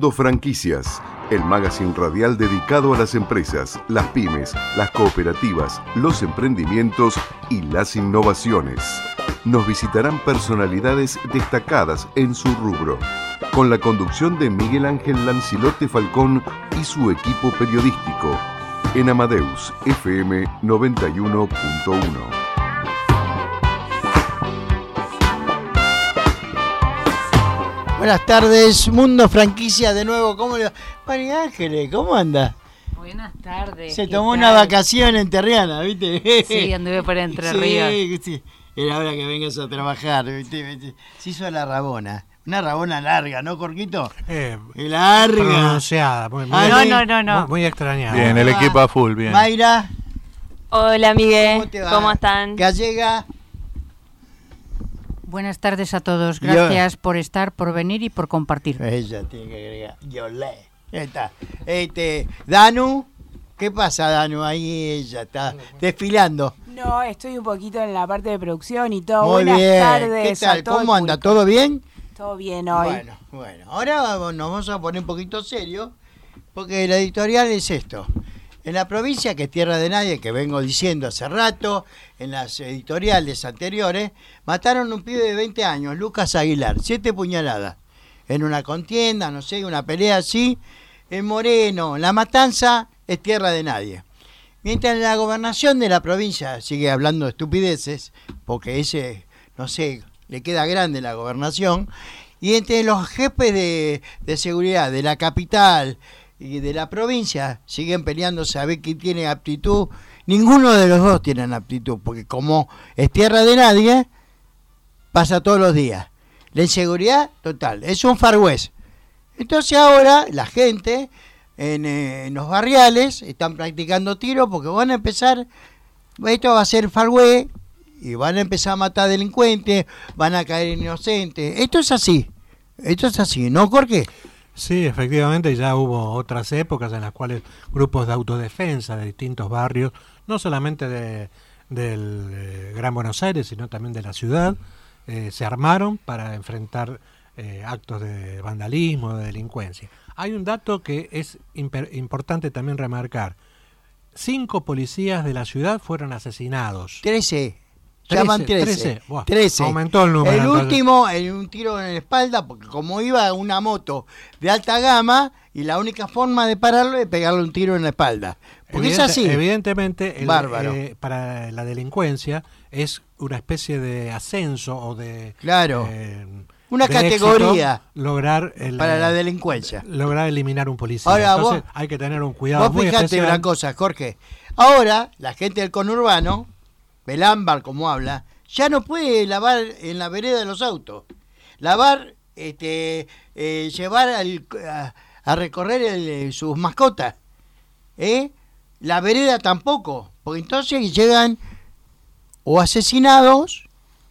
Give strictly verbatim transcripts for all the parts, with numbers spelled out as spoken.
Mundo Franquicias, el magazine radial dedicado a las empresas, las pymes, las cooperativas, los emprendimientos y las innovaciones. Nos visitarán personalidades destacadas en su rubro, con la conducción de Miguel Ángel Lancilote Falcón y su equipo periodístico, en Amadeus F M noventa y uno punto uno. Buenas tardes, Mundo Franquicia de nuevo. ¿Cómo le va? María Ángeles, ¿cómo anda? Buenas tardes. Se tomó una vacación en Terriana, ¿viste? Sí, anduve por Entre sí, Ríos. Sí, era hora que vengas a trabajar, ¿viste? Se hizo la rabona. Una rabona larga, ¿no, Corquito? Eh, larga. Pronunciada. Muy, muy, ah, no, no, no, no. Muy, muy extrañada. Bien, el equipo a full, bien. Mayra. Hola, Miguel. ¿Cómo te va? ¿Cómo están? Gallega. Buenas tardes a todos. Gracias Yo. por estar, por venir y por compartir. Ella tiene que agregar. Yo le. Ahí está. Este, Danu. ¿Qué pasa, Danu? Ahí ella está desfilando. No, estoy un poquito en la parte de producción y todo. Muy Buenas bien. tardes. ¿Qué tal? ¿Cómo anda? ¿Todo bien? Todo bien hoy. Bueno, bueno. Ahora nos vamos a poner un poquito serio, porque la editorial es esto. En la provincia, que es tierra de nadie, que vengo diciendo hace rato, en las editoriales anteriores, mataron a un pibe de veinte años, Lucas Aguilar, siete puñaladas, en una contienda, no sé, una pelea así, en Moreno. La matanza es tierra de nadie. Mientras la gobernación de la provincia sigue hablando de estupideces, porque ese, no sé, le queda grande la gobernación, y entre los jefes de, de seguridad de la capital y de la provincia siguen peleándose a ver quién tiene aptitud. Ninguno de los dos tienen aptitud, porque como es tierra de nadie, pasa todos los días. La inseguridad total, es un Far West. Entonces ahora la gente en, eh, en los barriales están practicando tiro, porque van a empezar, esto va a ser Far West, y van a empezar a matar delincuentes, van a caer inocentes. Esto es así, esto es así, ¿no, Jorge? Sí, efectivamente, ya hubo otras épocas en las cuales grupos de autodefensa de distintos barrios, no solamente de, del eh, Gran Buenos Aires, sino también de la ciudad, eh, se armaron para enfrentar eh, actos de vandalismo, de delincuencia. Hay un dato que es imper- importante también remarcar. Cinco policías de la ciudad fueron asesinados. Trece. Llaman trece. trece. Buah, trece. Aumentó el número. El entonces. último, el, un tiro en la espalda, porque como iba una moto de alta gama, y la única forma de pararlo es pegarle un tiro en la espalda. Porque Evidente, es así. Evidentemente, el, Bárbaro. Eh, para la delincuencia es una especie de ascenso o de... Claro. Eh, una de categoría éxito, lograr el, para la delincuencia. Lograr eliminar un policía. Ahora, Entonces vos, hay que tener un cuidado vos muy fijate especial. una cosa, Jorge. Ahora, la gente del conurbano, el ámbar como habla, ya no puede lavar en la vereda de los autos. Lavar, este, eh, llevar al, a, a recorrer el, sus mascotas. ¿Eh? La vereda tampoco, porque entonces llegan o asesinados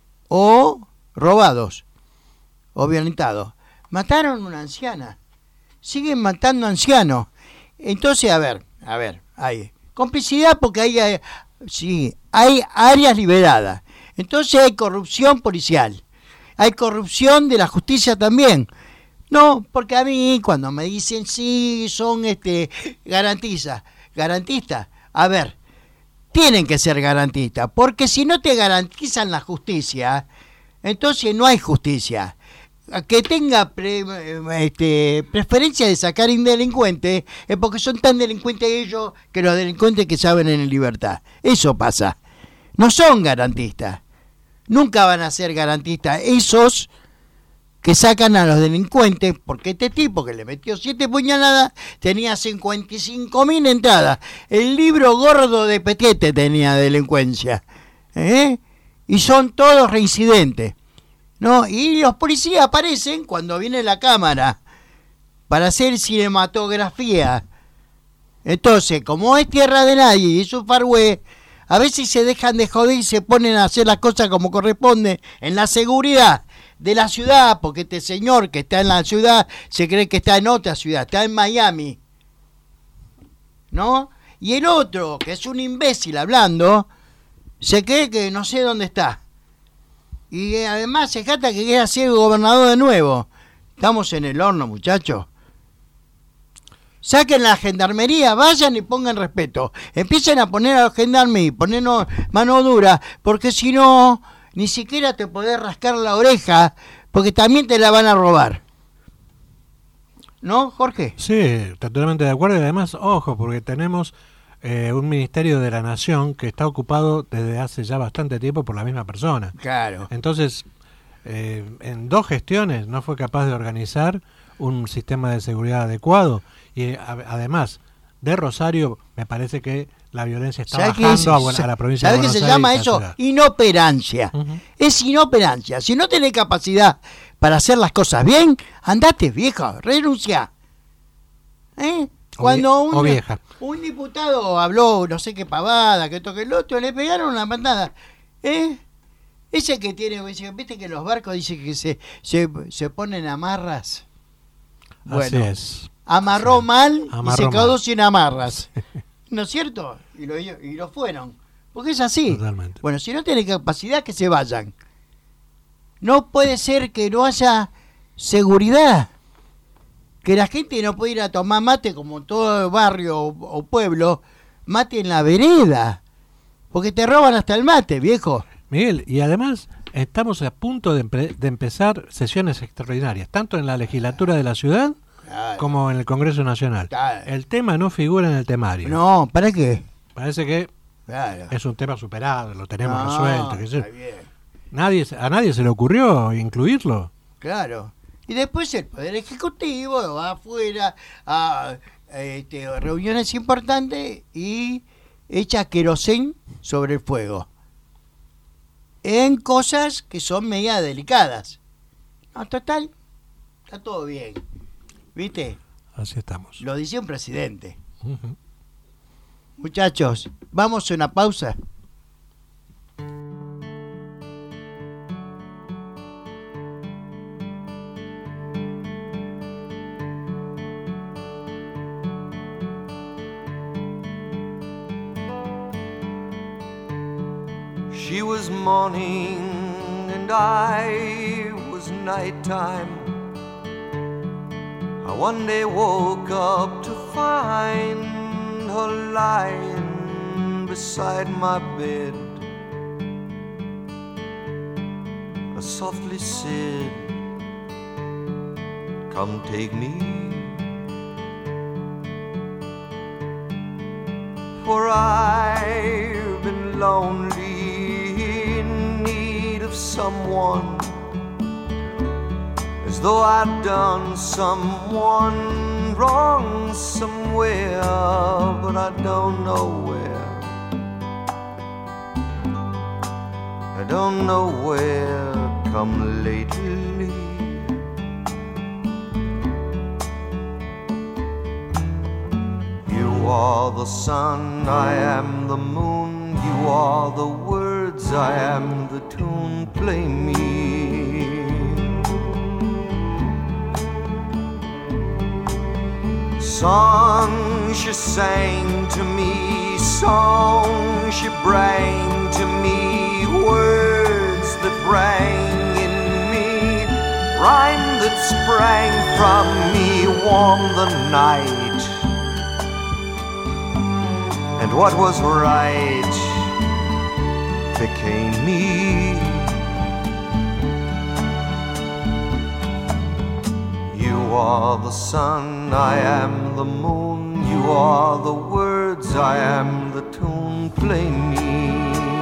o robados o violentados. Mataron a una anciana. Siguen matando ancianos. Entonces, a ver, a ver, hay complicidad porque hay, hay sí, hay áreas liberadas. Entonces hay corrupción policial, hay corrupción de la justicia también. No, porque a mí cuando me dicen sí, son este garantistas, garantistas, a ver, tienen que ser garantistas, porque si no te garantizan la justicia, entonces no hay justicia. Que tenga pre, este, preferencia de sacar un delincuente es porque son tan delincuentes ellos que los delincuentes que saben en libertad. Eso pasa. No son garantistas, nunca van a ser garantistas esos que sacan a los delincuentes, porque este tipo que le metió siete puñaladas tenía cincuenta y cinco mil entradas, el libro gordo de Petete tenía delincuencia, ¿eh? Y son todos reincidentes, ¿no? Y los policías aparecen cuando viene la cámara para hacer cinematografía. Entonces, como es tierra de nadie y es un Far West, a veces se dejan de joder y se ponen a hacer las cosas como corresponde en la seguridad de la ciudad, porque este señor que está en la ciudad se cree que está en otra ciudad, está en Miami, ¿no? Y el otro, que es un imbécil hablando, se cree que no sé dónde está. Y además se jata que quiere ser gobernador de nuevo. Estamos en el horno, muchachos. Saquen la gendarmería, vayan y pongan respeto. Empiecen a poner a los gendarmes y ponernos mano dura, porque si no, ni siquiera te podés rascar la oreja, porque también te la van a robar. ¿No, Jorge? Sí, totalmente de acuerdo. Y además, ojo, porque tenemos eh, un Ministerio de la Nación que está ocupado desde hace ya bastante tiempo por la misma persona. Claro. Entonces, eh, en dos gestiones no fue capaz de organizar un sistema de seguridad adecuado. Y a, además, de Rosario, me parece que la violencia está bajando se, a, bueno, a la provincia de Buenos Aires. ¿Sabe qué se llama eso? eso? Inoperancia. Uh-huh. Es inoperancia. Si no tenés capacidad para hacer las cosas bien, andate, vieja, renuncia. ¿Eh? Cuando o, vie- un, o vieja. un diputado habló, no sé qué pavada, que esto que el otro, le pegaron una patada. ¿Eh? Ese que tiene, viste que los barcos dicen que se, se, se ponen amarras. Bueno, así es. Amarró sí. mal Amarró y se quedó mal. sin amarras. ¿No es cierto? Y lo, y lo fueron. Porque es así. Totalmente. Bueno, si no tienen capacidad, que se vayan. No puede ser que no haya seguridad. Que la gente no puede ir a tomar mate como en todo barrio o, o pueblo, mate en la vereda. Porque te roban hasta el mate, viejo. Miguel, y además estamos a punto de, empe- de empezar sesiones extraordinarias, tanto en la legislatura de la ciudad claro. como en el Congreso Nacional. Claro. El tema no figura en el temario. No, ¿para qué? Parece que claro. es un tema superado, lo tenemos no, resuelto. Que está bien. Nadie, a nadie se le ocurrió incluirlo. Claro. Y después el Poder Ejecutivo va afuera a, a este, reuniones importantes y echa querosén sobre el fuego. En cosas que son media delicadas. No, total, está todo bien. ¿Viste? Así estamos. Lo dice un presidente. Uh-huh. Muchachos, vamos a una pausa. She was morning and I was nighttime. I one day woke up to find her lying beside my bed. I softly said, "Come take me, for I've been lonely, someone, as though I'd done someone wrong somewhere, but I don't know where. I don't know where, come lately. You are the sun, I am the moon, you are the words, I am the tune, play me. Songs she sang to me, songs she bring to me, words that rang in me, rhyme that sprang from me, warm the night, and what was right became me. You are the sun, I am the moon, you are the words, I am the tune, play me.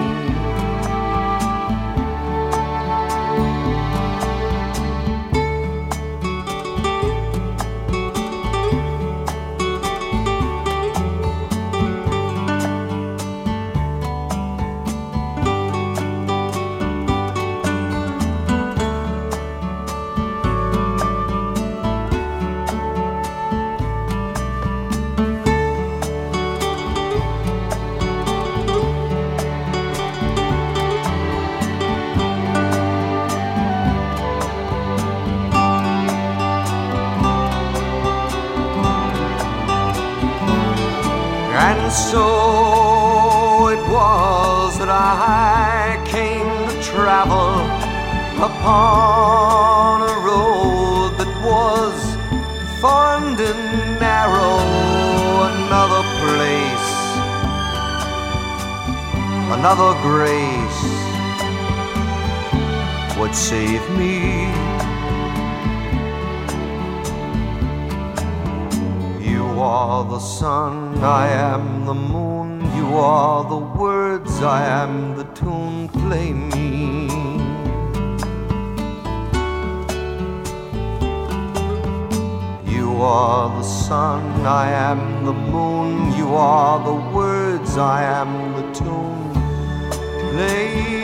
And so it was that I came to travel upon a road that was thorned and narrow, another place, another grace would save me. You are the sun, I am the moon. You are the words, I am the tune. Play me. You are the sun, I am the moon. You are the words, I am the tune. Play.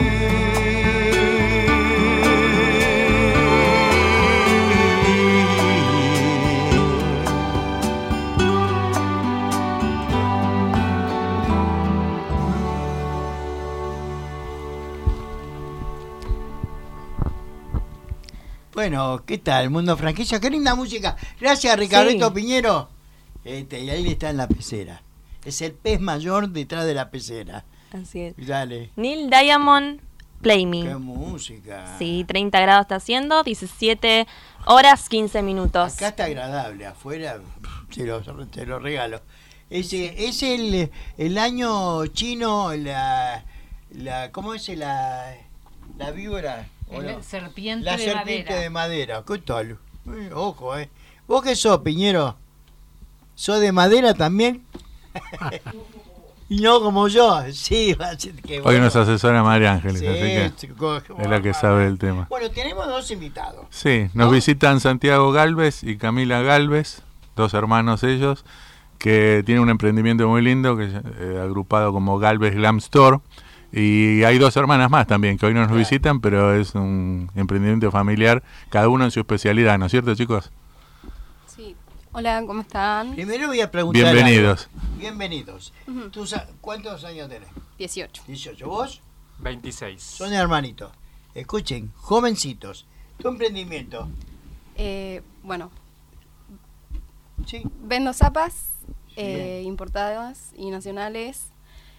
Bueno, ¿qué tal? Mundo Franquicia, qué linda música. Gracias, Ricardito Sí. Piñero. Este, y ahí está en la pecera. Es el pez mayor detrás de la pecera. Así es. Dale. Neil Diamond, Play Qué Me. música. Sí, treinta grados está haciendo, diecisiete horas, quince minutos. Acá está agradable, afuera se lo, te lo regalo. Ese, es el, el año chino, la, la ¿cómo es la, la víbora? ¿O El no? serpiente La de serpiente madera. de madera. ¿Qué tal? Eh, ojo, ¿eh? ¿Vos qué sos, Piñero? ¿Sos de madera también? Y no como yo. Sí, va a ser que Hoy bueno. nos asesora María Ángeles, Sí, así que chico, es la que sabe del tema. Bueno, tenemos dos invitados. Sí, nos ¿No? visitan Santiago Galvez y Camila Galvez, dos hermanos ellos, que tienen un emprendimiento muy lindo, que eh, agrupado como Galvez Glam Store. Y hay dos hermanas más también, que hoy no nos Claro. visitan, pero es un emprendimiento familiar, cada uno en su especialidad, ¿no es cierto, chicos? Sí. Hola, ¿cómo están? Primero voy a preguntar. Bienvenidos. algo. Bienvenidos. Ujú. ¿Tú sa- ¿Cuántos años tenés? dieciocho. dieciocho. ¿Vos? veintiséis. Son hermanitos. Escuchen, jovencitos. Tu emprendimiento. Eh, bueno, Sí. vendo zapas eh, importadas y nacionales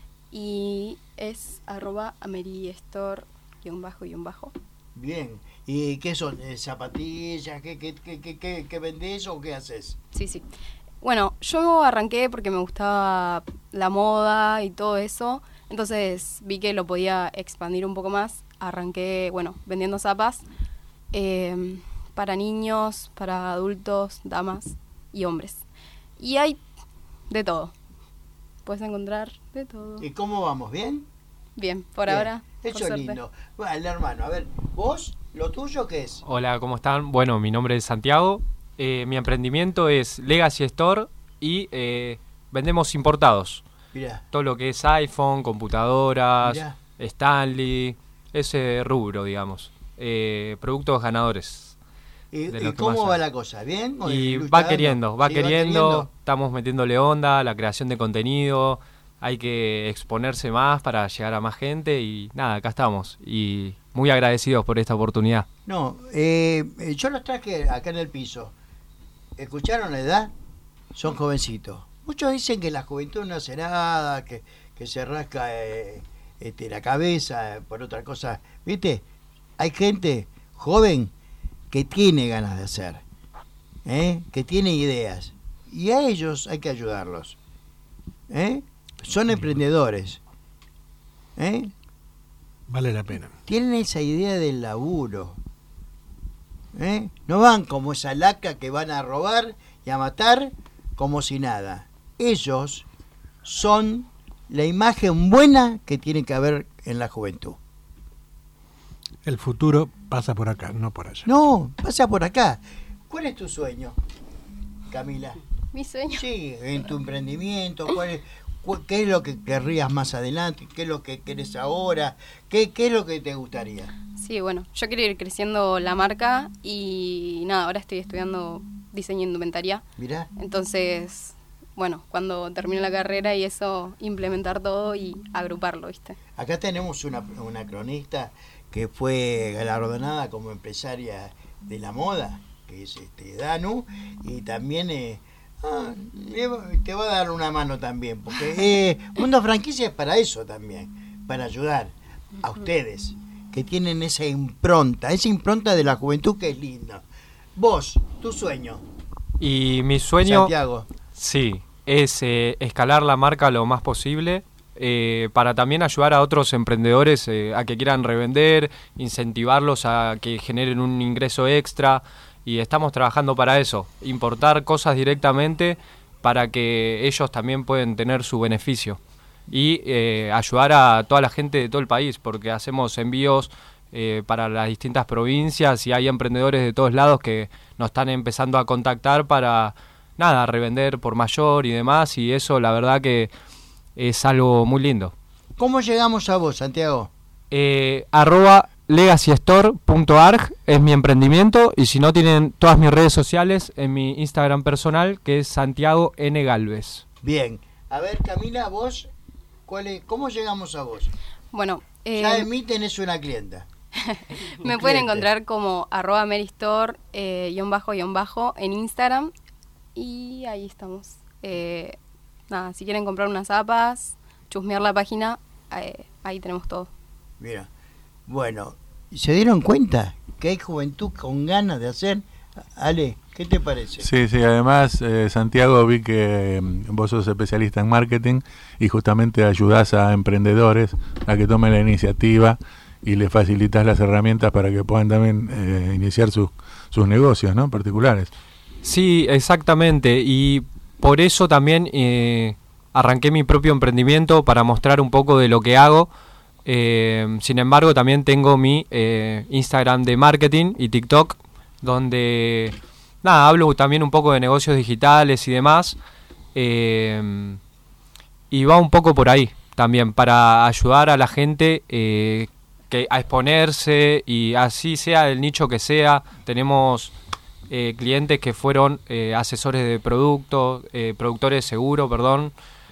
y es arroba ameriestor guión bajo guión bajo. Bien. ¿Y qué son? Eh, ¿Zapatillas? ¿Qué, qué, qué, qué, qué, qué vendés o qué haces? Sí, sí. Bueno, yo arranqué porque me gustaba la moda y todo eso, entonces vi que lo podía expandir un poco más. Arranqué, bueno, vendiendo zapas eh, para niños, para adultos, damas y hombres. Y hay de todo. Puedes encontrar de todo. ¿Y cómo vamos? ¿Bien? Bien, por Bien. ahora. por Eso es suerte. lindo. Bueno, el hermano, a ver, ¿vos? ¿Lo tuyo qué es? Hola, ¿cómo están? Bueno, mi nombre es Santiago. Eh, mi emprendimiento es Legacy Store y eh, vendemos importados. Mirá. Todo lo que es iPhone, computadoras, Mirá. Stanley, ese rubro, digamos. Eh, productos ganadores. ¿Y, de y lo que cómo más va hay. la cosa? ¿Bien? ¿O Y ilustrando? va queriendo, va Sí, queriendo, estamos metiéndole onda, la creación de contenido, hay que exponerse más para llegar a más gente y nada, acá estamos y muy agradecidos por esta oportunidad. No, eh, eh, yo los traje acá en el piso. ¿Escucharon la edad? Son jovencitos. Muchos dicen que la juventud no hace nada, que, que se rasca eh, este, la cabeza eh, por otra cosa. ¿Viste? Hay gente joven que tiene ganas de hacer, ¿eh? Que tiene ideas. Y a ellos hay que ayudarlos. ¿eh? Son emprendedores. ¿eh? Vale la pena. Tienen esa idea del laburo. ¿eh? No van como esa laca que van a robar y a matar como si nada. Ellos son la imagen buena que tiene que haber en la juventud. El futuro pasa por acá, no por allá. No, pasa por acá. ¿Cuál es tu sueño, Camila? Mi sueño. Sí, en tu emprendimiento, ¿cuál es, cu- ¿qué es lo que querrías más adelante? ¿Qué es lo que querés ahora? ¿Qué, qué es lo que te gustaría? Sí, bueno, yo quiero ir creciendo la marca y nada, ahora estoy estudiando diseño e indumentaria. Mirá. Entonces, bueno, cuando termine la carrera y eso, implementar todo y agruparlo, ¿viste? Acá tenemos una, una cronista que fue galardonada como empresaria de la moda, que es este, Danu, y también eh, ah, le- te va a dar una mano también, porque eh, Mundo Franquicia es para eso también, para ayudar a ustedes, que tienen esa impronta, esa impronta de la juventud que es linda. Vos, tu sueño, Y mi sueño, Santiago. sí, es eh, escalar la marca lo más posible, eh, para también ayudar a otros emprendedores eh, a que quieran revender, incentivarlos a que generen un ingreso extra, y estamos trabajando para eso, importar cosas directamente para que ellos también puedan tener su beneficio, y eh, ayudar a toda la gente de todo el país, porque hacemos envíos eh, para las distintas provincias y hay emprendedores de todos lados que nos están empezando a contactar para, nada, revender por mayor y demás, y eso la verdad que es algo muy lindo. ¿Cómo llegamos a vos, Santiago? Eh, arroba legacystore punto org es mi emprendimiento, y si no, tienen todas mis redes sociales en mi Instagram personal, que es Santiago N. Galvez. Bien. A ver, Camila, vos, ¿cuál es, ¿cómo llegamos a vos? Bueno, eh, ya de mí tenés una clienta. me Un pueden cliente. encontrar como arroba meristore, eh, guión bajo, guión bajo, en Instagram, y ahí estamos. Eh, nada, si quieren comprar unas zapas, chusmear la página, eh, ahí tenemos todo. Mira, bueno, ¿se dieron cuenta que hay juventud con ganas de hacer? Ale, ¿qué te parece? Sí, sí, además, eh, Santiago, vi que eh, vos sos especialista en marketing y justamente ayudás a emprendedores a que tomen la iniciativa y les facilitas las herramientas para que puedan también eh, iniciar sus, sus negocios, ¿no? Particulares. Sí, exactamente, y por eso también eh, arranqué mi propio emprendimiento para mostrar un poco de lo que hago. Eh, sin embargo, también tengo mi eh, Instagram de marketing y TikTok, donde nada, hablo también un poco de negocios digitales y demás, eh, y va un poco por ahí también, para ayudar a la gente eh, que a exponerse, y así sea el nicho que sea. Tenemos eh, clientes que fueron eh, asesores de producto, eh, productores de seguro, perdón,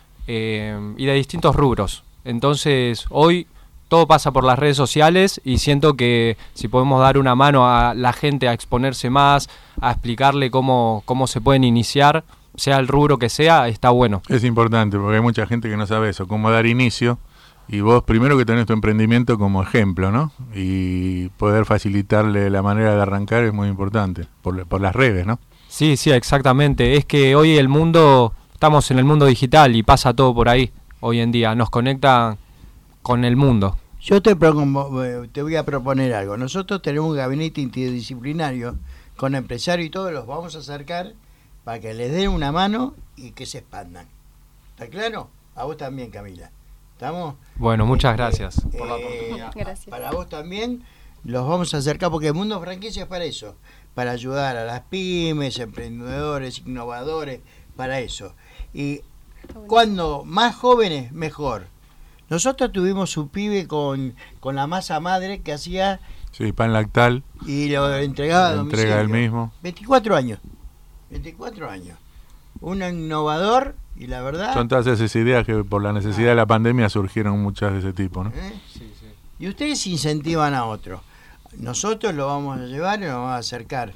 eh, y de distintos rubros. Entonces hoy todo pasa por las redes sociales, y siento que si podemos dar una mano a la gente a exponerse más, a explicarle cómo, cómo se pueden iniciar, sea el rubro que sea, está bueno. Es importante porque hay mucha gente que no sabe eso, cómo dar inicio, y vos primero que tenés tu emprendimiento como ejemplo, ¿no? Y poder facilitarle la manera de arrancar es muy importante, por, por las redes, ¿no? Sí, sí, exactamente. Es que hoy el mundo, estamos en el mundo digital y pasa todo por ahí hoy en día, nos conecta con el mundo. Yo te, propongo, te voy a proponer algo. Nosotros tenemos un gabinete interdisciplinario con empresarios y todos, los vamos a acercar para que les den una mano y que se expandan. ¿Está claro? A vos también, Camila. ¿Estamos? Bueno, muchas Eh, gracias eh, por la oportunidad. Gracias. Para vos también los vamos a acercar, porque el mundo franquicia es para eso, para ayudar a las pymes, emprendedores, innovadores, para eso. Y cuando más jóvenes, mejor. Nosotros tuvimos un pibe con, con la masa madre que hacía Sí, pan lactal. y lo entregaba a Lo domicilio. entrega él mismo. veinticuatro años. veinticuatro años. Un innovador, y la verdad... Son todas esas ideas que por la necesidad de la pandemia surgieron muchas de ese tipo, ¿no? ¿Eh? Y ustedes incentivan a otros. Nosotros lo vamos a llevar y lo vamos a acercar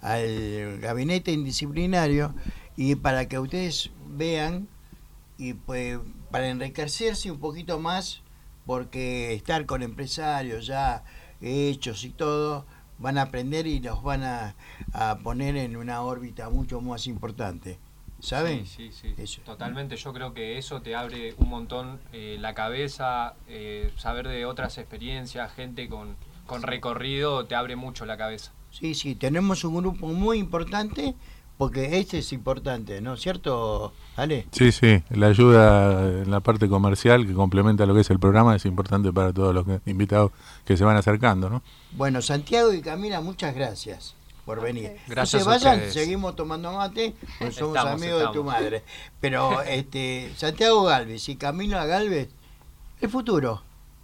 al gabinete indisciplinario, y para que ustedes vean, y pues para enriquecerse un poquito más, porque estar con empresarios ya hechos y todo, van a aprender y los van a, a poner en una órbita mucho más importante. ¿Saben? Sí, sí, sí. Eso. Totalmente. Yo creo que eso te abre un montón eh, la cabeza, eh, saber de otras experiencias, gente con, con recorrido, te abre mucho la cabeza. Sí, sí, tenemos un grupo muy importante, porque este es importante, ¿no es cierto, Ale? Sí, sí, la ayuda en la parte comercial que complementa lo que es el programa es importante para todos los que- invitados que se van acercando, ¿no? Bueno, Santiago y Camila, muchas gracias por venir. Gracias no a se vayan, ustedes. seguimos tomando mate, pues somos Estamos, amigos de tu estamos. madre. Pero este Santiago Galvez y Camila Galvez, el futuro,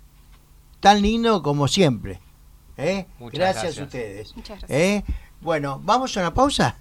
tan lindo como siempre. ¿eh? Muchas Gracias, gracias. a ustedes. Muchas gracias. ¿eh? Bueno, ¿vamos a una pausa?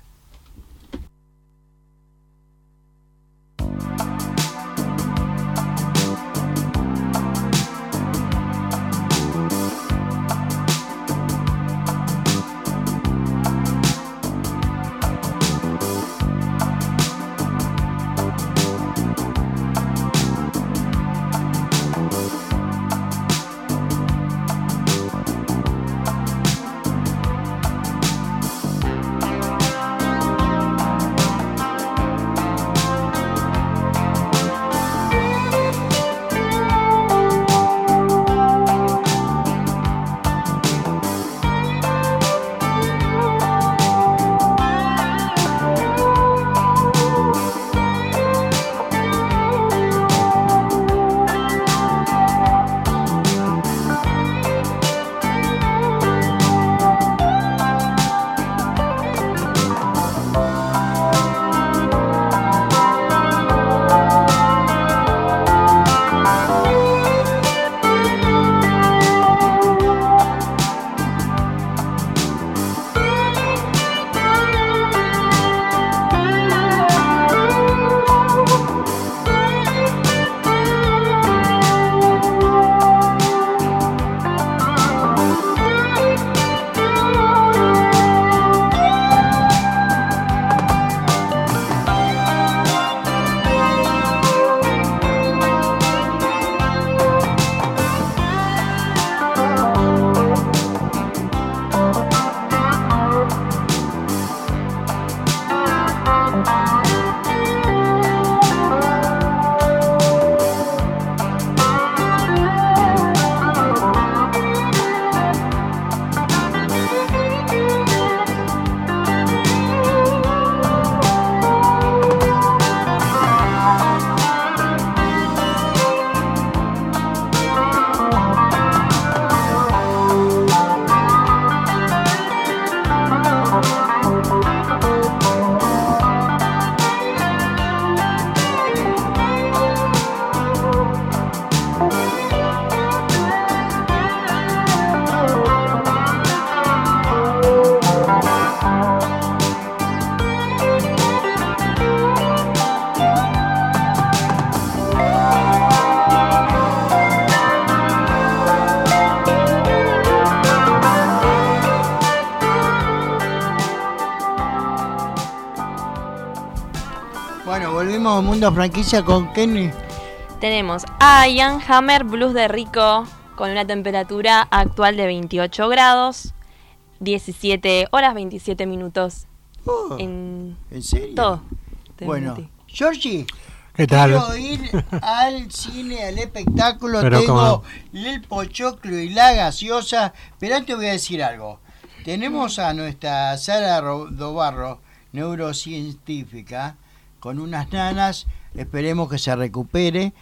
segunda franquicia con Kenny. Tenemos a Ian Hammer Blues de Rico con una temperatura actual de veintiocho grados, diecisiete horas veintisiete minutos. Oh, en, ¿En serio? Todo. Bueno, Georgie, ¿qué tal? quiero ir al cine, al espectáculo. Pero tengo como... el pochoclo y la gaseosa. Pero antes voy a decir algo. Tenemos a nuestra Sara Dobarro, neurocientífica, con unas nanas. Esperemos que se recupere.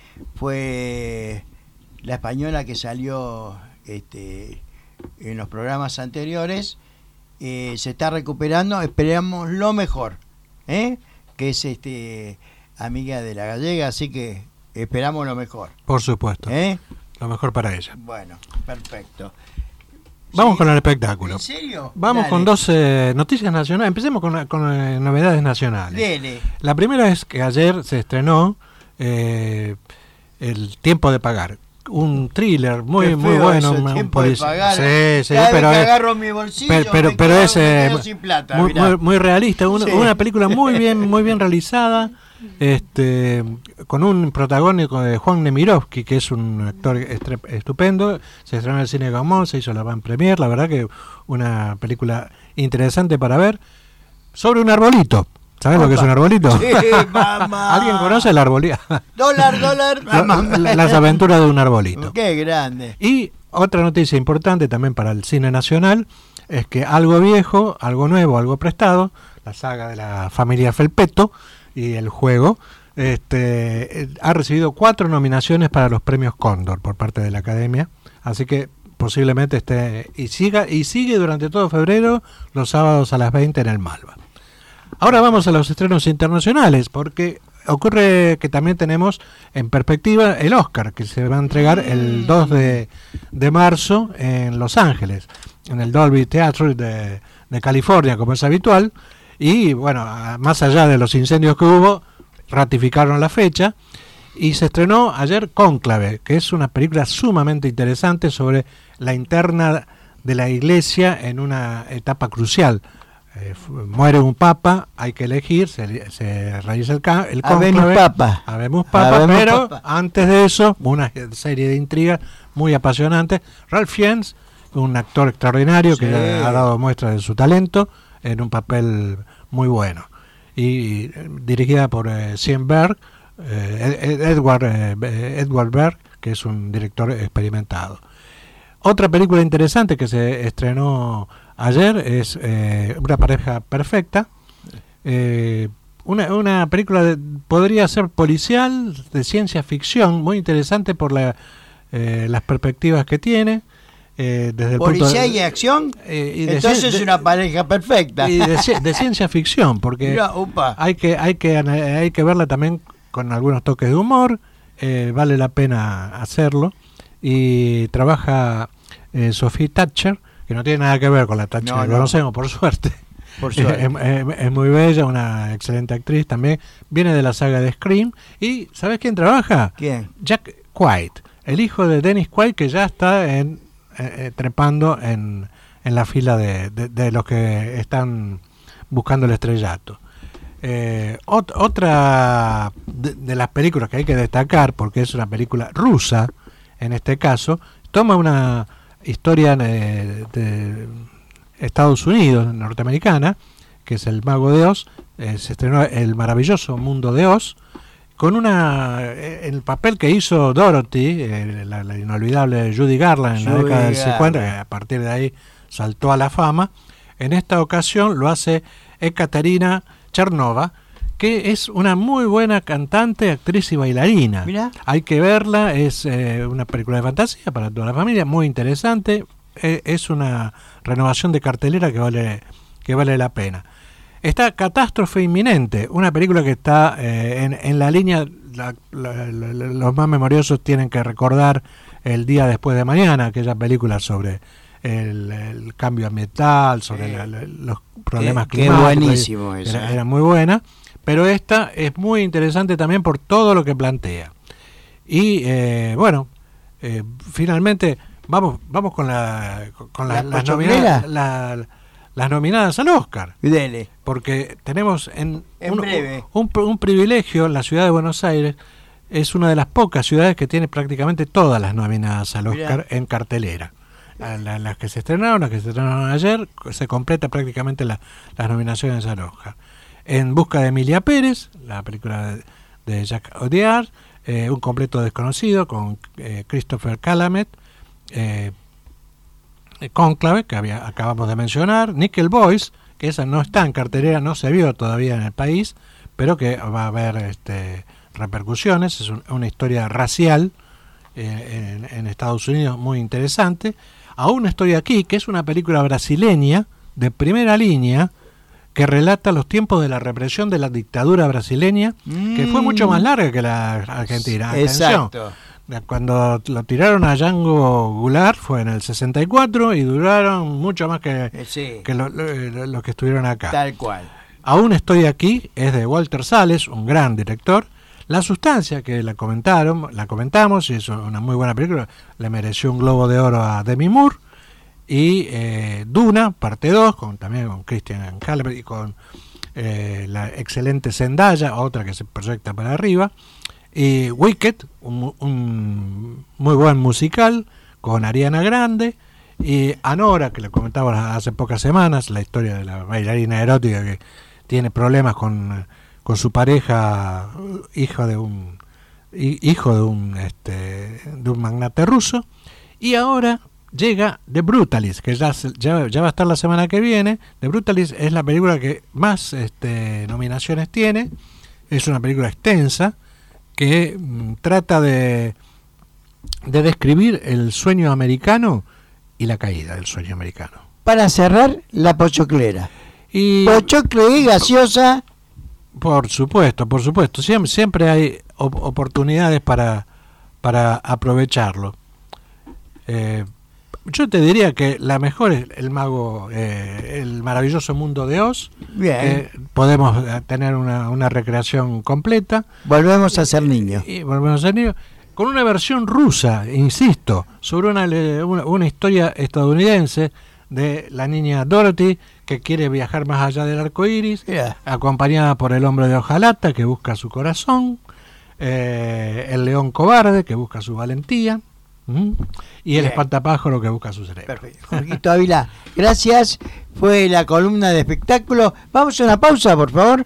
Fue la española que salió este, en los programas anteriores. Eh, se está recuperando. Esperamos lo mejor, ¿eh? Que es este amiga de la gallega, así que esperamos lo mejor. Por supuesto. ¿Eh? Lo mejor para ella. Bueno, perfecto. Vamos Sí. con el espectáculo. ¿En serio? Vamos Dale. con dos eh, noticias nacionales. Empecemos con, con eh, novedades nacionales. Dele. La primera es que ayer se estrenó eh, El Tiempo de Pagar. Un thriller muy Qué muy feo bueno. eso, un Tiempo de polic- Pagar. Sí, sí, Cada pero vez que es- agarro mi bolsillo, pero, pero, me pero quedo- es me eh, quedo sin plata, muy, mirá. muy, muy realista. Una, Sí. una película muy bien muy bien realizada. Este, con un protagónico de Juan Nemirovsky, que es un actor estre- estupendo. Se estrenó en el cine Gaumont, se hizo la van premier. La verdad que una película interesante para ver. Sobre un arbolito. ¿Sabes lo que es un arbolito? Sí, mamá. ¿Alguien conoce el arbolito? Dólar, dólar. mamá. Las aventuras de un arbolito. Qué grande. Y otra noticia importante también para el cine nacional es que Algo Viejo, Algo Nuevo, Algo Prestado, la saga de la familia Felpeto y el juego, este, eh, ha recibido cuatro nominaciones para los premios Cóndor por parte de la Academia, así que posiblemente esté y siga y sigue durante todo febrero los sábados a las veinte en el Malva. Ahora vamos a los estrenos internacionales, porque ocurre que también tenemos en perspectiva el Oscar, que se va a entregar el dos de, de marzo en Los Ángeles, en el Dolby Theatre de, de California, como es habitual. Y bueno, a- más allá de los incendios que hubo, ratificaron la fecha y se estrenó ayer Cónclave, que es una película sumamente interesante sobre la interna de la Iglesia en una etapa crucial. Eh, fu- muere un papa, hay que elegir, se, se realiza el, ca- el Habemus cónclave. Papa. Habemus Papa, Habemus pero Papa. antes de eso, una serie de intrigas muy apasionantes. Ralph Fiennes, un actor extraordinario Sí. que ha, ha dado muestra de su talento en un papel muy bueno. Y eh, dirigida por eh, Sean Berg, eh, Ed- Edward, eh, Edward Berg, que es un director experimentado. Otra película interesante que se estrenó ayer es eh, Una pareja perfecta. Eh, una, una película de- podría ser policial, de ciencia ficción, muy interesante por la, eh, las perspectivas que tiene. Eh, desde el punto Policía de- y acción. eh, y de Entonces ci- es de- una pareja perfecta. y de, ci- de ciencia ficción, porque Mira, upa. hay que hay que ana- hay que verla también con algunos toques de humor. Eh, vale la pena hacerlo. Y trabaja eh, Sophie Thatcher, que no tiene nada que ver con la Thatcher No, que no. conocemos, por suerte. Por suerte. Es, es- es muy bella, una excelente actriz también. Viene de la saga de Scream. ¿Y sabes quién trabaja? ¿Quién? Jack White, el hijo de Dennis Quaid, que ya está en, eh, eh, trepando en, en la fila de, de- de los que están buscando el estrellato. Eh, ot- otra de, de las películas que hay que destacar, porque es una película rusa en este caso, toma una historia eh, de Estados Unidos, norteamericana, que es El Mago de Oz. Eh, se estrenó El maravilloso mundo de Oz, con una eh, el papel que hizo Dorothy, eh, la, la inolvidable Judy Garland en la Judy década del Garland. cincuenta, que a partir de ahí saltó a la fama. En esta ocasión lo hace Ekaterina Chernova, que es una muy buena cantante, actriz y bailarina. Mirá. Hay que verla, es eh, una película de fantasía para toda la familia, muy interesante. Eh, es una renovación de cartelera que vale, que vale la pena. Está Catástrofe Inminente, una película que está eh, en, en la línea, la- la- la- la- los más memoriosos tienen que recordar El día después de mañana, aquella película sobre el, el cambio ambiental, sobre Sí. la- la- los problemas Qué- qué climáticos. buenísimo era, esa, ¿eh? era muy buena, pero esta es muy interesante también por todo lo que plantea. Y eh, bueno, eh, finalmente vamos vamos con la con la, ¿La las pochoclera? novedades, la- las nominadas al Oscar. Dele. Porque tenemos en, en un, breve. Un, un, un privilegio en la ciudad de Buenos Aires. Es una de las pocas ciudades que tiene prácticamente todas las nominadas al Oscar Mirá. en cartelera. Las, las que se estrenaron, las que se estrenaron ayer, se completa prácticamente la, las nominaciones al Oscar. En busca de Emilia Pérez, la película de, de Jacques Audiard, eh, Un completo desconocido con eh, Christopher Calumet, eh, Cónclave, que había, acabamos de mencionar, Nickel Boys, que esa no está en cartelera, no se vio todavía en el país, pero que va a haber este, repercusiones. Es un, una historia racial eh, en, en Estados Unidos muy interesante. Aún estoy aquí, que es una película brasileña de primera línea que relata los tiempos de la represión de la dictadura brasileña, mm. que fue mucho más larga que la Argentina. Exacto. Atención. Cuando lo tiraron a Django Goulart fue en el sesenta y cuatro y duraron mucho más que, sí. que los lo, lo que estuvieron acá. Tal cual. Aún estoy aquí, es de Walter Salles, un gran director. La Sustancia, que la comentaron, la comentamos, y es una muy buena película, le mereció un Globo de Oro a Demi Moore. Y eh, Duna, parte dos, con, también con Christian Calvert y con eh, la excelente Zendaya, otra que se proyecta para arriba. Y Wicked, un, un muy buen musical con Ariana Grande. Y Anora, que lo comentaba hace pocas semanas, la historia de la bailarina erótica que tiene problemas con, con su pareja, hijo de un hijo de un este de un magnate ruso. Y ahora llega The Brutalist, que ya, ya, ya va a estar la semana que viene. The Brutalist es la película que más este, nominaciones tiene. Es una película extensa que mm, trata de, de describir el sueño americano y la caída del sueño americano. Para cerrar, la pochoclera. Y pochoclo y gaseosa. Por supuesto, por supuesto. Siempre, siempre hay op- oportunidades para, para aprovecharlo. Eh, yo te diría que la mejor es el mago, eh, el maravilloso mundo de Oz. Bien. Eh, podemos tener una, una recreación completa. Volvemos a ser niños. Y, y volvemos a ser niños. Con una versión rusa, insisto, sobre una, una, una historia estadounidense de la niña Dorothy, que quiere viajar más allá del arco iris, yeah. acompañada por el hombre de hojalata, que busca su corazón, eh, el león cobarde, que busca su valentía, ¿m? y el Bien. espantapájaro, que busca su cerebro. Perfecto. Jorgito Ávila, gracias. Fue la columna de espectáculo. Vamos a una pausa, por favor.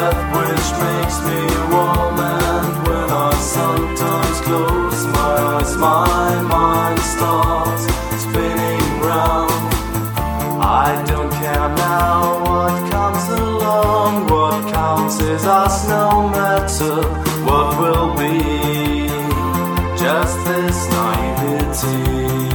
breath which makes me warm, and when I sometimes close my eyes, my mind starts spinning round. I don't care now what comes along, what counts is us no matter what will be, just this naivety.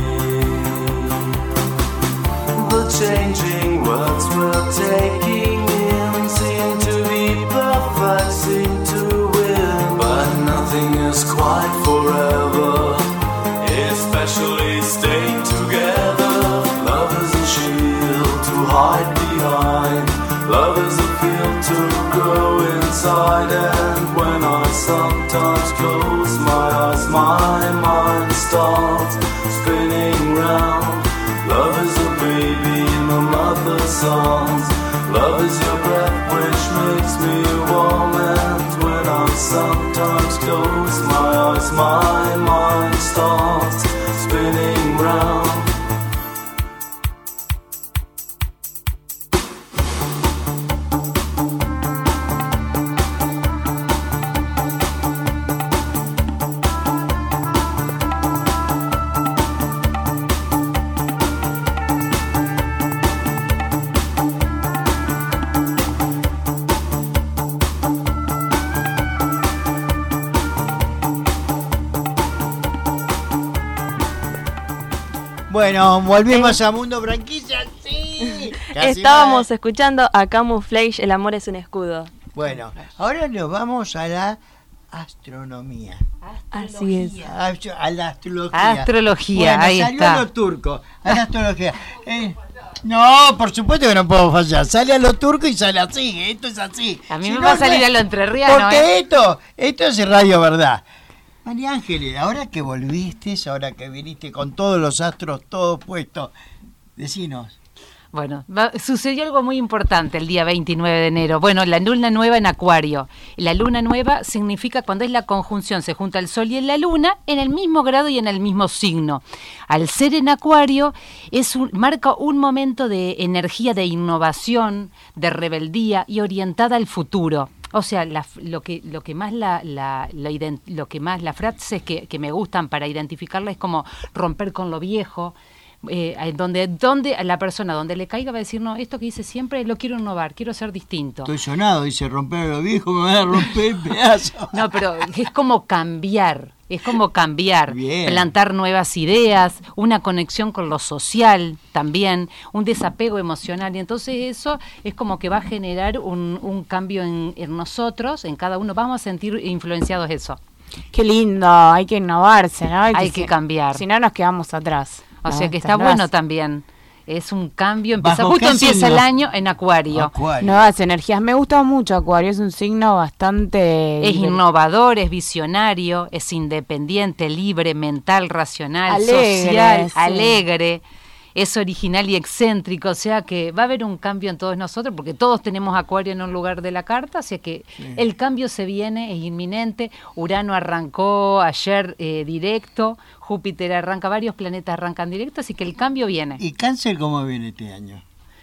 The changing words we're taking in seem to be perfect, seem to win, but nothing is quite forever, especially staying together. Love is a shield to hide behind, love is a field to grow inside, and when I sometimes close my eyes, my mind starts spinning round. Love is a baby in the mother's arms, love is your breath which makes me warm, and when I sometimes close my eyes, my mind starts spinning round. Bueno, volvimos a Mundo Franquicia, sí. Casi Estábamos nada. escuchando a Camouflage, El amor es un escudo. Bueno, ahora nos vamos a la astronomía. Así es. A, a la astrología. Astrología, bueno, ahí salió está. lo turco, a la astrología. Eh, no, por supuesto que no puedo fallar. Sale a lo turco y sale así, esto es así. A mí Si me no, va a salir no es- a lo entrerriano, Porque ¿eh? esto, esto es Radio Verdad. María Ángeles, ahora que volviste, ahora que viniste con todos los astros todos puestos, decinos. Bueno, va- sucedió algo muy importante el día veintinueve de enero. Bueno, la luna nueva en Acuario. La luna nueva significa cuando es la conjunción, se junta el sol y la luna en el mismo grado y en el mismo signo. Al ser en Acuario, es un, marca un momento de energía, de innovación, de rebeldía y orientada al futuro. O sea, la, lo que lo que más la, la, la ident- lo que más las frases que, que me gustan para identificarla es como romper con lo viejo. Eh, donde, donde a la persona donde le caiga va a decir, no, esto que dice siempre lo quiero innovar, quiero ser distinto. Estoy sonado, dice romper lo viejo, me van a romper el pedazo. No, pero es como cambiar, es como cambiar, Bien. plantar nuevas ideas, una conexión con lo social también, un desapego emocional, y entonces eso es como que va a generar un, un cambio en, en nosotros, en cada uno, vamos a sentir influenciados eso. Qué lindo, hay que innovarse, ¿no? Hay que si- cambiar. Si no nos quedamos atrás. O ¿no? sea que Estas está nuevas- bueno también. Es un cambio, empieza, ¿Bajo justo qué empieza signo? el año en Acuario. Acuario. Nuevas energías. Me gusta mucho Acuario, es un signo bastante... Es innovador, es visionario, es independiente, libre, mental, racional, Alegre, social, sí. alegre, es original y excéntrico, o sea que va a haber un cambio en todos nosotros, porque todos tenemos Acuario en un lugar de la carta, así que el cambio se viene, es inminente. Urano arrancó ayer eh, directo, Júpiter arranca, varios planetas arrancan directo, así que el cambio viene. ¿Y Cáncer cómo viene este año?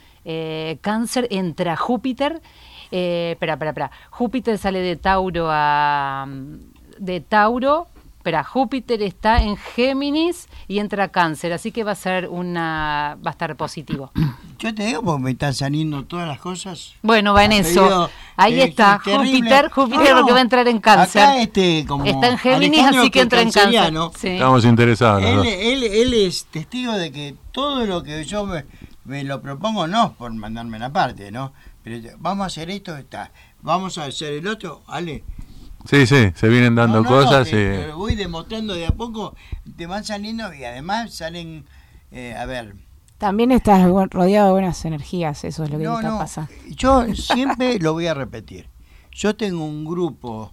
Eh, Cáncer entra Júpiter, eh, espera, espera, espera, Júpiter sale de Tauro a de Tauro, espera, Júpiter está en Géminis y entra Cáncer, así que va a ser una, va a estar positivo. Yo te digo porque me están saliendo todas las cosas. Bueno, va en Ha eso. pedido, Ahí eh, está, terrible. Júpiter, Júpiter No, no, porque va a entrar en Cáncer. Acá este, como Está en Géminis, Alejandro, así que entra en Cáncer. canceriano, Sí. Estamos interesados los Él, dos. él, él es testigo de que todo lo que yo me, me lo propongo, no por mandarme la parte, ¿no? Pero yo, vamos a hacer esto, está. Vamos a hacer el otro, Ale. Sí, sí, se vienen dando No, no, cosas. no, te- y- te voy demostrando de a poco, te van saliendo y además salen, eh, a ver, También estás bu- rodeado de buenas energías, eso es lo que no, te está no, pasando. yo siempre lo voy a repetir. Yo tengo un grupo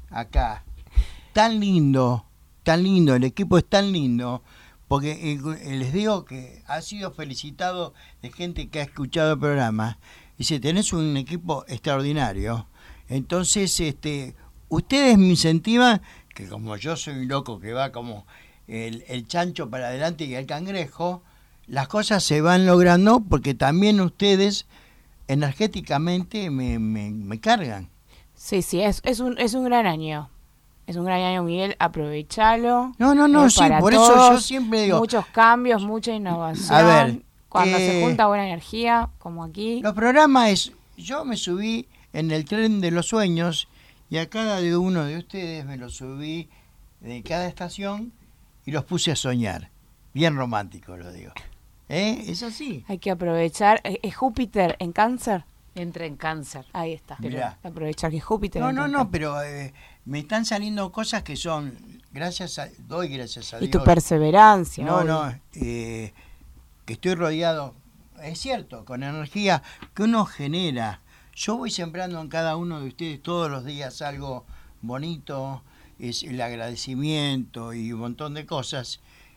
acá tan lindo, tan lindo, el equipo es tan lindo, porque eh, eh, les digo que ha sido felicitado de gente que ha escuchado el programa. Dice, tenés un equipo extraordinario. Entonces, este, ustedes me incentivan, que como yo soy un loco que va como el, el chancho para adelante y el cangrejo, las cosas se van logrando porque también ustedes energéticamente me, me, me cargan. Sí, sí, es, es, un, es un gran año. Es un gran año, Miguel, aprovechalo. No, no, no, eh, sí, para por todos, eso yo siempre digo... Muchos cambios, mucha innovación. A ver, Cuando eh, se junta buena energía, como aquí. Los programas es... Yo me subí en el tren de los sueños y a cada de uno de ustedes me lo subí de cada estación y los puse a soñar. Bien romántico, lo digo. ¿Eh? Es así. Hay que aprovechar. ¿Es Júpiter en Cáncer? Entra en Cáncer. Ahí está. Mirá. Aprovechar que Júpiter. No, entra no, en no, Cáncer. pero eh, me están saliendo cosas que son, gracias a, doy gracias a Y Dios. tu perseverancia. No, obvio. no, eh, que estoy rodeado, es cierto, con energía que uno genera. Yo voy sembrando en cada uno de ustedes todos los días algo bonito, es el agradecimiento y un montón de cosas.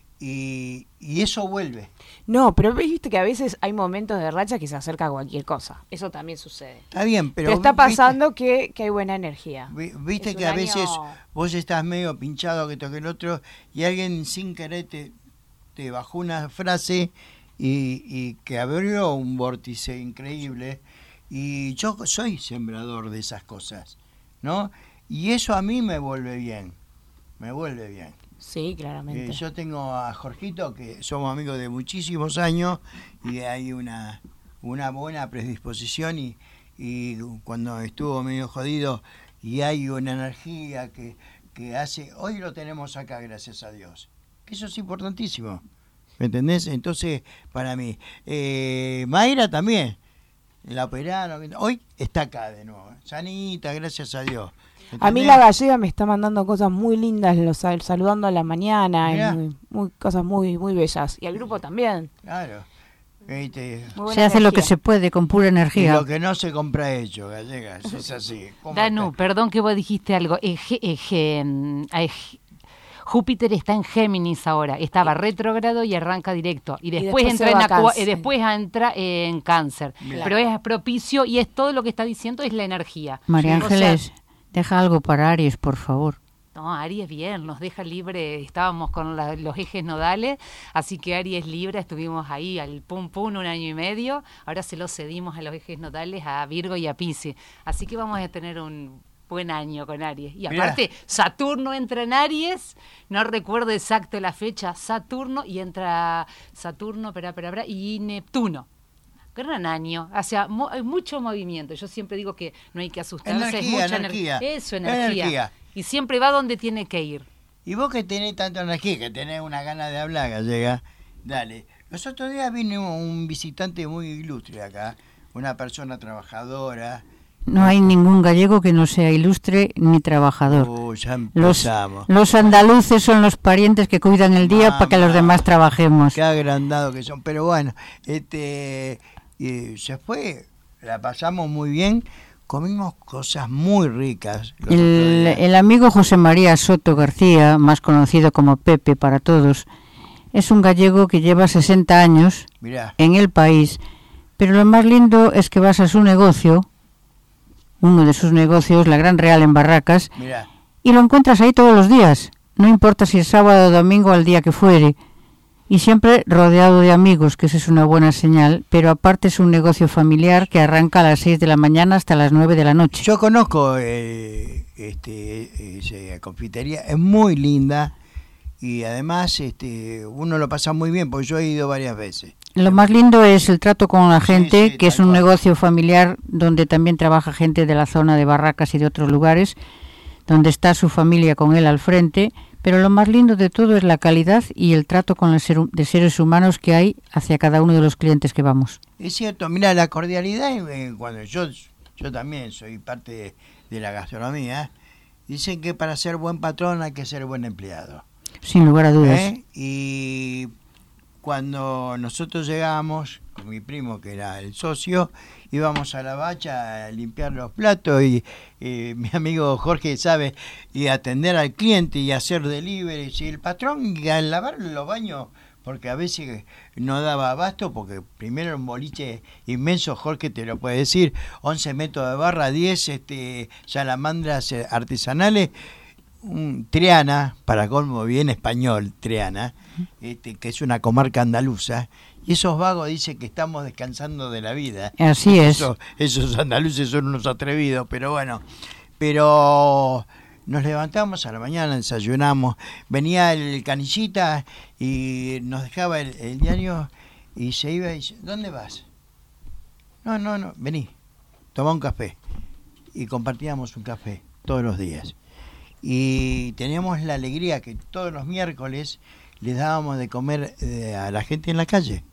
Y, y eso vuelve. No, pero viste que a veces hay momentos de racha que se acerca a cualquier cosa. Eso también sucede. Está bien, pero... Pero está viste- pasando que, que hay buena energía. Vi- Viste Es que un a año- veces vos estás medio pinchado que toque el otro y alguien sin querer te, te bajó una frase y, y que abrió un vórtice increíble y yo soy sembrador de esas cosas, ¿no? Y eso a mí me vuelve bien, me vuelve bien. Sí, claramente. Eh, yo tengo a Jorgito, que somos amigos de muchísimos años, y hay una, una buena predisposición, y, y cuando estuvo medio jodido, y hay una energía que, que hace... Hoy lo tenemos acá, gracias a Dios. Eso es importantísimo, ¿me entendés? Entonces, para mí. Eh, Mayra también, la operaron, hoy está acá de nuevo, sanita, gracias a Dios. A mí ¿Entendés? la gallega me está mandando cosas muy lindas, los sal- saludando a la mañana, y Mirá. muy, muy- cosas muy muy bellas. Y el grupo también. Claro. Este, Muy buena Se hace lo que energía. se puede con pura y energía. lo que no se compra hecho, gallegas, es así. ¿Cómo Danu, está? perdón que vos dijiste algo. Eh, Ge- eh, Ge- mm, eh, Ge- Júpiter está en Géminis ahora. Estaba retrógrado y arranca directo. Y después, después entra se en va a Acua- Cáncer. eh, después entra en Cáncer. Mirá. Pero es propicio y es todo lo que está diciendo es la energía. María O sea, Ángeles, deja algo para Aries, por favor. no, Aries bien, nos deja libre, estábamos con la- los ejes nodales, así que Aries Libra, estuvimos ahí al pum pum un año y medio, ahora se lo cedimos a los ejes nodales, a Virgo y a Piscis, así que vamos a tener un buen año con Aries. Y Mirá. aparte, Saturno entra en Aries, no recuerdo exacto la fecha, Saturno, y entra Saturno, espera, espera, espera, y Neptuno. Gran año, o sea, mu- hay mucho movimiento. Yo siempre digo que no hay que asustarse, Energía, es mucha energía. energía. Eso, energía. Energía. Y siempre va donde tiene que ir. Y vos que tenés tanta energía, que tenés una gana de hablar, gallega, dale. Los otros días vino un visitante muy ilustre acá, una persona trabajadora. No hay ningún gallego que no sea ilustre ni trabajador. Oh, ya Los, empezamos. los andaluces son los parientes que cuidan el día para que los Mamá, demás trabajemos. Qué agrandado que son. Pero bueno, este y se fue, la pasamos muy bien, comimos cosas muy ricas. los otros El, días. el amigo José María Soto García, más conocido como Pepe para todos, es un gallego que lleva sesenta años Mirá, en el país, pero lo más lindo es que vas a su negocio, uno de sus negocios, la Gran Real en Barracas, mirá. y lo encuentras ahí todos los días, no importa si es sábado o domingo al día que fuere, y siempre rodeado de amigos, que eso es una buena señal, pero aparte es un negocio familiar que arranca a las seis de la mañana hasta las nueve de la noche. Yo conozco eh, este esa confitería, es muy linda y además este uno lo pasa muy bien porque yo he ido varias veces. Lo más lindo es el trato con la Sí, gente, sí, que es tal un cual. negocio familiar donde también trabaja gente de la zona de Barracas y de otros lugares, donde está su familia con él al frente, pero lo más lindo de todo es la calidad y el trato con el ser, hu- de seres humanos que hay hacia cada uno de los clientes que vamos. Es cierto, mira, la cordialidad, eh, cuando yo yo también soy parte de, de la gastronomía, dicen que para ser buen patrón hay que ser buen empleado. Sin lugar a dudas. ¿Eh? Y cuando nosotros llegamos, con mi primo que era el socio, íbamos a la bacha a limpiar los platos y, y mi amigo Jorge sabe, y atender al cliente y hacer delivery. Y el patrón, y al lavar los baños, porque a veces no daba abasto, porque primero era un boliche inmenso, Jorge te lo puede decir, once metros de barra, diez este, salamandras eh, artesanales, un Triana, para colmo bien español, Triana, este, que es una comarca andaluza, y esos vagos dicen que estamos descansando de la vida. Así es. Esos, esos andaluces son unos atrevidos, pero bueno, pero nos levantamos a la mañana, desayunamos, venía el canillita y nos dejaba el, el diario y se iba y dice, ¿dónde vas? No, no, no, vení, toma un café. Y compartíamos un café todos los días. Y teníamos la alegría que todos los miércoles les dábamos de comer eh, a la gente en la calle.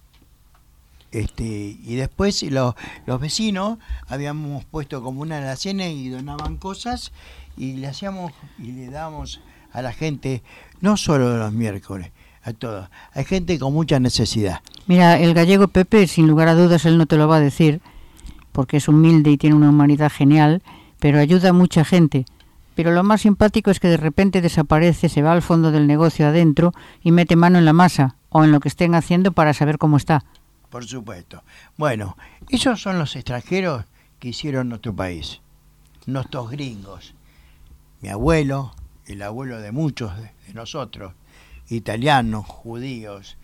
Este, y después los, los vecinos habíamos puesto como una alacena y donaban cosas y le hacíamos y le dábamos a la gente, no solo los miércoles, a todos. Hay gente con mucha necesidad. Mira, el gallego Pepe, sin lugar a dudas, él no te lo va a decir, porque es humilde y tiene una humanidad genial, pero ayuda a mucha gente. Pero lo más simpático es que de repente desaparece, se va al fondo del negocio adentro y mete mano en la masa o en lo que estén haciendo para saber cómo está. Por supuesto. Bueno, esos son los extranjeros que hicieron nuestro país, nuestros gringos. Mi abuelo, el abuelo de muchos de nosotros, italianos, judíos,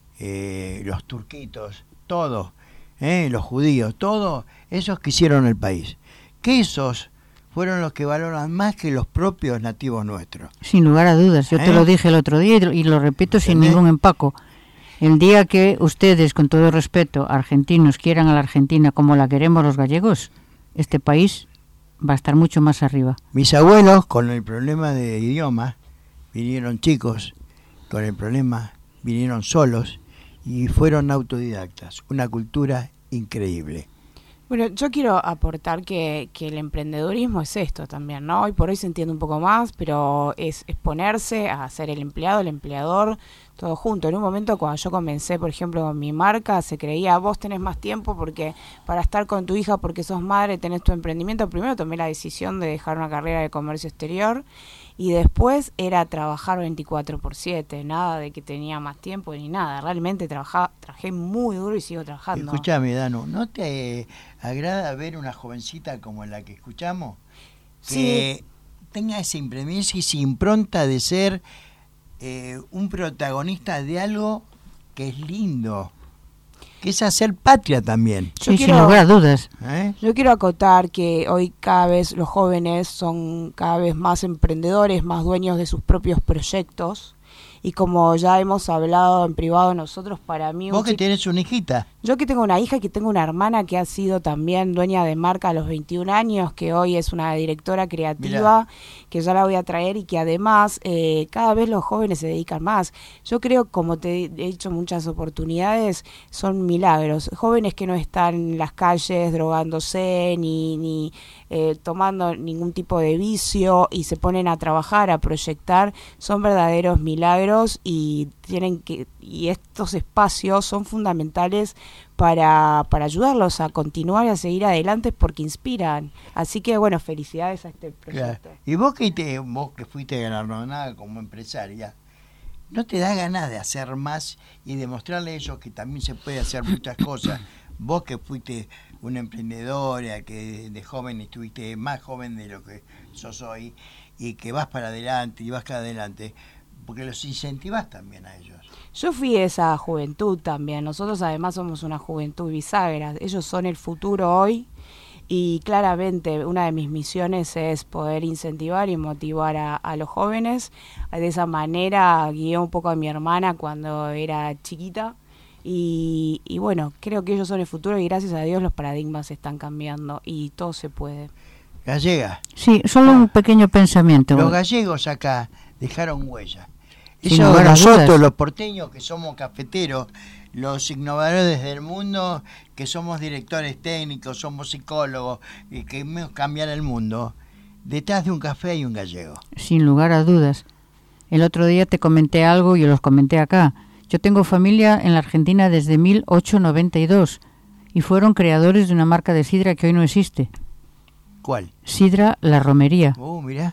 eh, los turquitos, todos, eh, los judíos, todos esos que hicieron el país. Que esos fueron los que valoran más que los propios nativos nuestros. Sin lugar a dudas, yo ¿Eh? te lo dije el otro día y lo repito sin ningún empaco. El día que ustedes, con todo respeto, argentinos, quieran a la Argentina como la queremos los gallegos, este país va a estar mucho más arriba. Mis abuelos, con el problema de idioma, vinieron chicos, con el problema vinieron solos y fueron autodidactas. Una cultura increíble. Bueno, yo quiero aportar que, que el emprendedurismo es esto también, ¿no? Hoy por hoy se entiende un poco más, pero es, es ponerse a ser el empleado, el empleador, todo junto. En un momento cuando yo comencé, por ejemplo, con mi marca, se creía, vos tenés más tiempo porque para estar con tu hija, porque sos madre, tenés tu emprendimiento. Primero tomé la decisión de dejar una carrera de comercio exterior y después era trabajar veinticuatro por siete, nada de que tenía más tiempo ni nada. Realmente trabajaba, trabajé muy duro y sigo trabajando. Escuchame, Danu, ¿no te agrada ver una jovencita como la que escuchamos? Que sí. Tenga esa impremencia y esa impronta de ser eh, un protagonista de algo que es lindo, que es hacer patria también. Yo sí, quiero, sin lugar a dudas. ¿Eh? Yo quiero acotar que hoy cada vez los jóvenes son cada vez más emprendedores, más dueños de sus propios proyectos. Y como ya hemos hablado en privado nosotros, para mí... Vos que chico, tenés una hijita. Yo que tengo una hija, que tengo una hermana que ha sido también dueña de marca a los veintiún años, que hoy es una directora creativa, Mirá. que ya la voy a traer y que además eh, cada vez los jóvenes se dedican más. Yo creo, como te he dicho, muchas oportunidades son milagros. Jóvenes que no están en las calles drogándose ni... ni Eh, tomando ningún tipo de vicio y se ponen a trabajar, a proyectar, son verdaderos milagros y tienen que y estos espacios son fundamentales para, para ayudarlos a continuar y a seguir adelante porque inspiran. Así que bueno, felicidades a este proyecto. Claro. Y vos que te, vos que fuiste galardonada como empresaria, ¿no te da ganas de hacer más y demostrarle a ellos que también se puede hacer muchas cosas? Vos que fuiste una emprendedora, que de joven estuviste más joven de lo que sos hoy, y que vas para adelante y vas para adelante, porque los incentivás también a ellos. Yo fui esa juventud también. Nosotros además somos una juventud bisagra. Ellos son el futuro hoy y claramente una de mis misiones es poder incentivar y motivar a, a los jóvenes. De esa manera guié un poco a mi hermana cuando era chiquita. Y, y bueno, creo que ellos son el futuro y gracias a Dios los paradigmas están cambiando y todo se puede. Gallega. Sí, solo un pequeño pensamiento. Los gallegos acá dejaron huella. Eso nosotros, los porteños que somos cafeteros, los innovadores del mundo, que somos directores técnicos, somos psicólogos, y que queremos cambiar el mundo, detrás de un café hay un gallego. Sin lugar a dudas. El otro día te comenté algo y los comenté acá. Yo tengo familia en la Argentina desde mil ochocientos noventa y dos y fueron creadores de una marca de sidra que hoy no existe. ¿Cuál? Sidra La Romería. Oh, mira.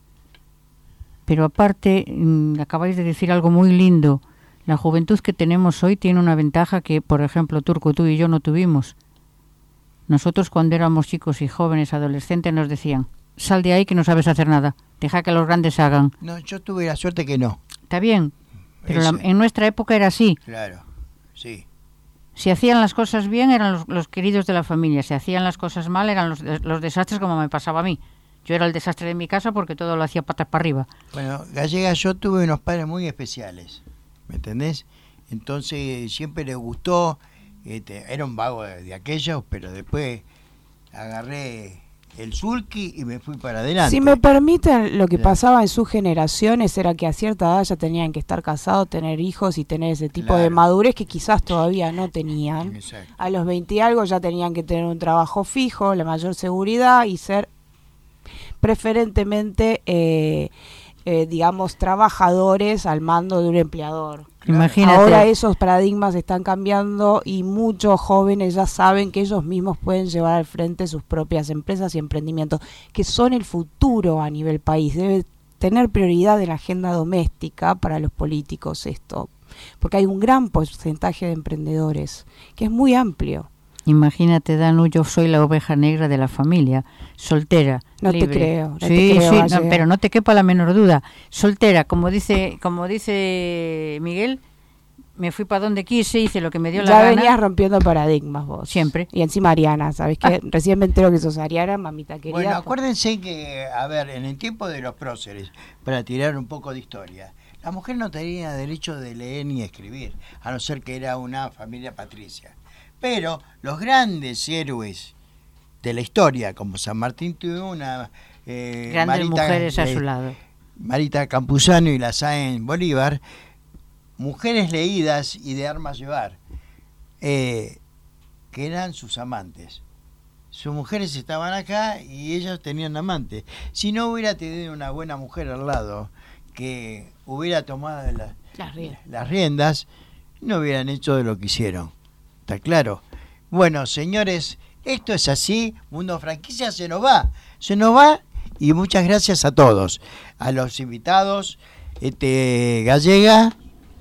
Pero aparte, mmm, acabáis de decir algo muy lindo. La juventud que tenemos hoy tiene una ventaja que, por ejemplo, Turco, tú y yo no tuvimos. Nosotros cuando éramos chicos y jóvenes, adolescentes, nos decían, sal de ahí que no sabes hacer nada, deja que los grandes hagan. No, yo tuve la suerte que no. Está bien. Pero la, en nuestra época era así. Claro, sí. Si hacían las cosas bien eran los, los queridos de la familia, si hacían las cosas mal eran los, los desastres como me pasaba a mí. Yo era el desastre de mi casa porque todo lo hacía patas para arriba. Bueno, Gallega, yo tuve unos padres muy especiales, ¿me entendés? Entonces siempre les gustó, este, era un vago de, de aquellos, pero después agarré el sulky y me fui para adelante. Si me permiten, lo que Claro. pasaba en sus generaciones era que a cierta edad ya tenían que estar casados, tener hijos y tener ese tipo de Claro. madurez que quizás todavía no tenían. Exacto. A los veinte y algo ya tenían que tener un trabajo fijo, la mayor seguridad y ser preferentemente, eh, eh, digamos, trabajadores al mando de un empleador. Imagínate. Ahora esos paradigmas están cambiando y muchos jóvenes ya saben que ellos mismos pueden llevar al frente sus propias empresas y emprendimientos, que son el futuro a nivel país. Debe tener prioridad en la agenda doméstica para los políticos esto, porque hay un gran porcentaje de emprendedores, que es muy amplio. Imagínate, Danu, yo soy la oveja negra de la familia, soltera, No te libre. creo, no te sí, creo, sí, no, Gallega. pero no te quepa la menor duda. Soltera, como dice, como dice Miguel, me fui para donde quise, hice lo que me dio la Ya gana. venías rompiendo paradigmas vos. Siempre. Y encima Ariana, ¿sabes qué? Recién me entero que sos Ariana, mamita querida. Bueno, acuérdense que, a ver, en el tiempo de los próceres, para tirar un poco de historia, la mujer no tenía derecho de leer ni escribir, a no ser que era una familia patricia. Pero los grandes héroes de la historia, como San Martín tuvo una... Eh, Grandes mujeres a eh, su lado. Marita Campuzano y la Sáenz Bolívar, mujeres leídas y de armas llevar, eh, que eran sus amantes. Sus mujeres estaban acá y ellos tenían amantes. Si no hubiera tenido una buena mujer al lado que hubiera tomado la- Las riendas. las riendas, no hubieran hecho de lo que hicieron. ¿Está claro? Bueno, señores, esto es así. Mundo Franquicia se nos va. Se nos va y muchas gracias a todos. A los invitados, este Gallega.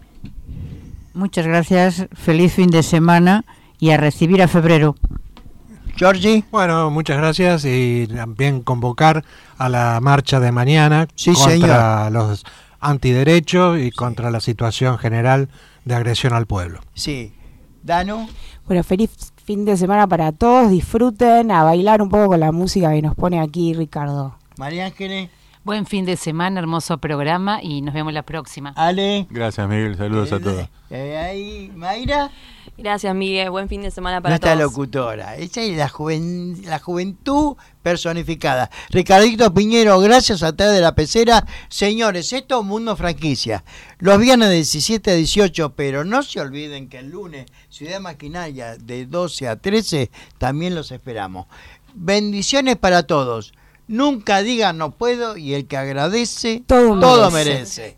Muchas gracias, feliz fin de semana y a recibir a febrero. Georgie. Bueno, muchas gracias y también convocar a la marcha de mañana Sí, contra los antiderechos y contra la situación general de agresión al pueblo. Sí. Danu. Bueno, feliz fin de semana para todos. Disfruten, a bailar un poco con la música que nos pone aquí Ricardo. María Ángeles. Buen fin de semana, hermoso programa y nos vemos la próxima. Ale. Gracias, Miguel. Saludos a todos. Eh, ahí, Mayra. Gracias, Miguel. Buen fin de semana para Nuestra todos. locutora. Esa es la, juven- la juventud personificada. Ricardito Piñero, gracias a través de la pecera. Señores, esto es Mundo Franquicia. Los viernes de diecisiete a dieciocho, pero no se olviden que el lunes, Ciudad Maquinaria, de doce a trece, también los esperamos. Bendiciones para todos. Nunca digan no puedo y el que agradece, Todo todo merece. merece.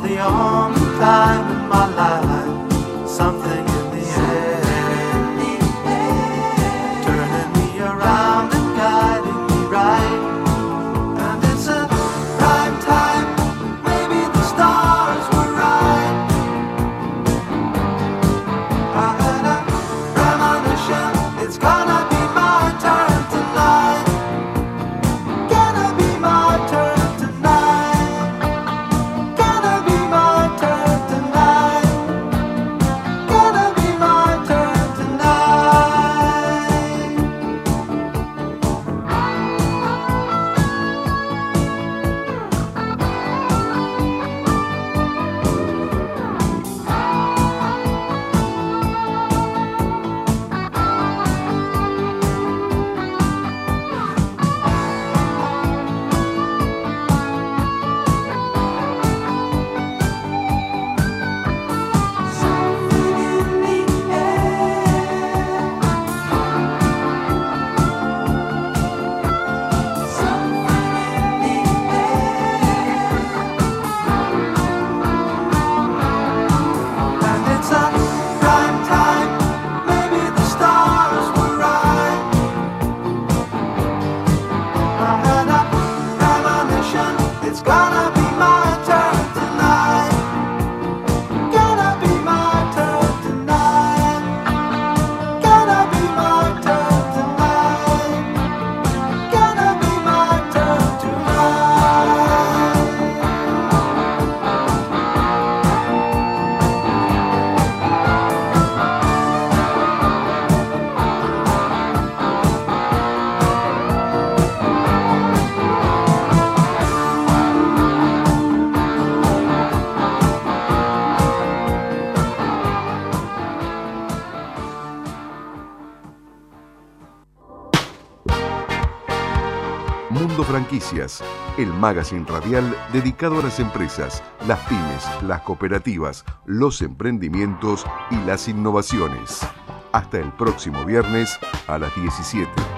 the only time in my life, something in the air, turning me around and guiding me right. And it's a prime time, maybe the stars were right. I had a premonition, it's gonna be my turn tonight. Gonna be my turn tonight. Gonna be my turn tonight. Gonna be my turn tonight. And it's a prime time, maybe the stars were right. I had a premonition, it's gonna be my turn tonight. Gonna be my turn tonight. Gonna be my turn tonight. Gonna be my turn tonight. Mundo Franquicias, el magazine radial dedicado a las empresas, las pymes, las cooperativas, los emprendimientos y las innovaciones. Hasta el próximo viernes a las diecisiete.